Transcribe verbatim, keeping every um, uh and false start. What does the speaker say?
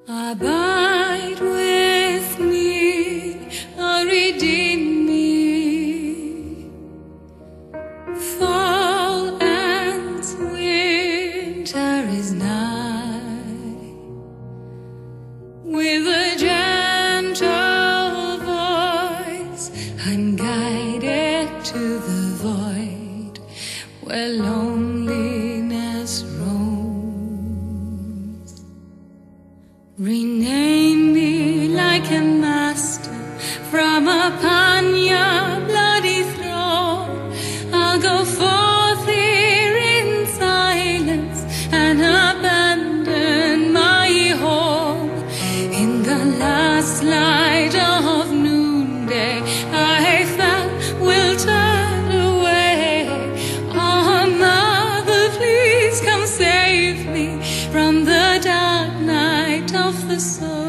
Abide with me, or redeem me. Fall and winter is nigh. With a gentle voice, I'm guided to the void where loneliness roams. Rename me like a master from upon your bloody throne. I'll go forth here in silence and abandon my home. In the last light of noonday, I felt will turn away. Oh, Mother, please come save me from the dark night of the soul.